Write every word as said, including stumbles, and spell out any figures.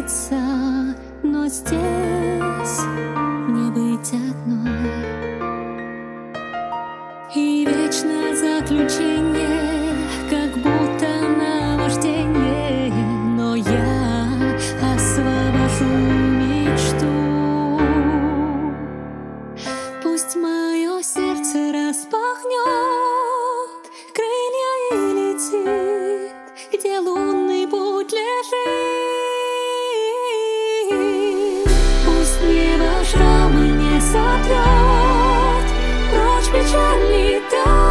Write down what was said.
длится, но здесь мне быть одной. И вечное заключение, как будто наваждение, но я освобожу мечту. Пусть мое сердце распахнет крылья и летит, где лунный путь лежит. Пусть небо шрамы не сотрет прочь печали.